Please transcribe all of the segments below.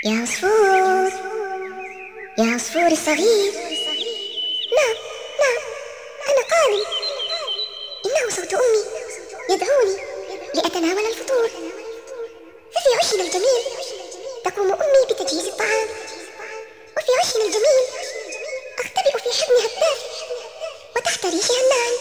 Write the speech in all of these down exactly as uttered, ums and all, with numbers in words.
يا عصفور، يا عصفور الصغير. نعم نعم، أنا قادم. إنه صوت أمي يدعوني لأتناول الفطور. ففي عشنا الجميل تقوم أمي بتجهيز الطعام، وفي عشنا الجميل أختبئ في حضنها الدافئ وتحت ريشها الناعم.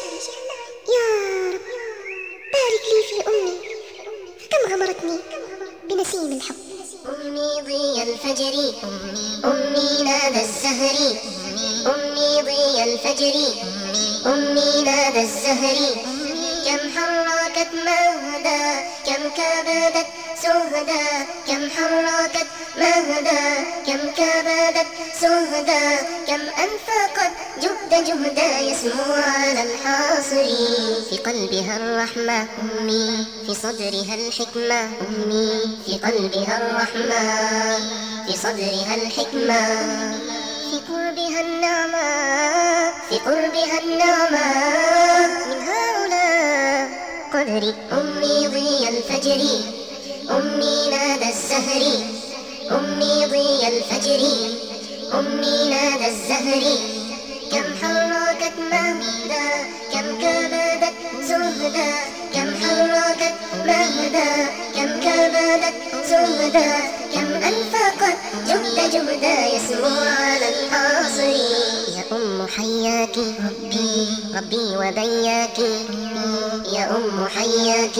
يا رب بارك لي في أمي، فكم غمرتني بنسيم الحب. أمي ضي الفجر، أمي نادى الزهر، أمي ضي الفجر، أمي نادى الزهر. كم حركت مهدا، كم كبدت سهدا، كم حركت مهدا، كم كبدت سهدا، كم أنفقت جهد جهدا يسمو على الحاصر. في قلبها الرحمة أمي، في صدرها الحكمة أمي، في قلبها الرحمة، في صدرها الحكمة. في قربها النعمة، في قربها النعمة من هؤلاء قدري. أمي ضي الفجر، أمي نادى الزهر، أمي ضي الفجر، أمي نادى الزهر. كم حركت مهدا، كم كبدت زهدا، كم حركت مهدا، كم كبدت زهدا، كم أنفقت جهد جهدا يسمو على الحاصر. يا أم حياك ربي، ربي وبياك، يا أم حياك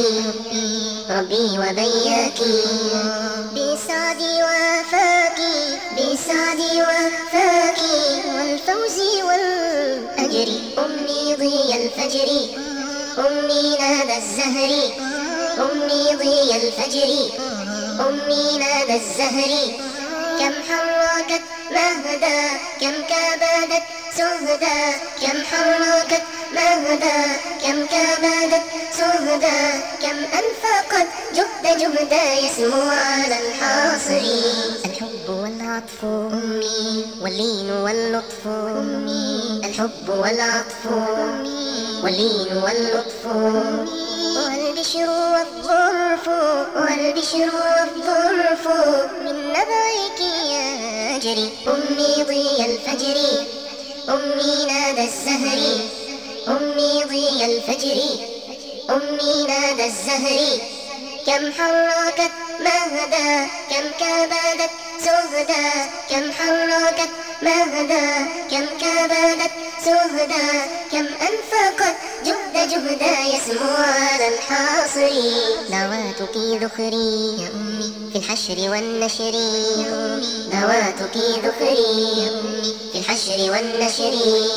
ربي وبياك. بسعدي وفاك، بسعدي وفاك والفوز والأجر. أمي ضي الفجر، أمي نادى الزهر، أمي ضي الفجر، أمي نادى الزهر. كم حركت مهدا، كم كبدت سهدا، كم حركت مهدا، كم كبدت سهدا، كم أنفقت جهد جهدا يسمو على الحاصر. الحب والعطف أمي، واللين واللطف أمي، الحب والعطف أمي، واللين واللطف أمي، والبشر والظرف، والبشر والظرف من نبعك يجري. أمي ضي الفجر، أمي نادى الزهر، أمي ضي الفجر، أمي نادى الزهر. كم حركت مهدا، كم كبدت سهدا، كم حركت مهدا، كم كبدت سهدا، كم أنفقت جهد جهدا يسمو على الحاصر. دعواتك ذخري يا أمي في الحشر والنشر، دعواتك ذخري يا أمي في الحشر والنشر.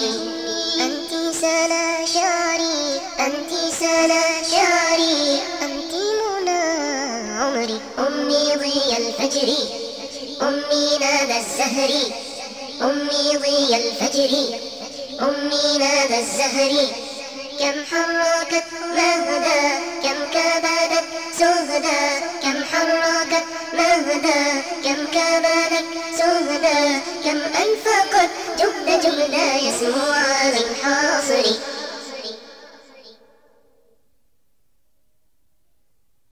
أنت سلا شعري، أنت سلا شعري، أنت منى عمري. أمي ضي الفجر، أمي نادى الزهر، أمي ضي الفجر، أمي نادى الزهر. كم حركت مهدا، كم كبدت سهدا، كم حركت مهدا، كم كبدت سهدا، كم أنفقت جهد جهدا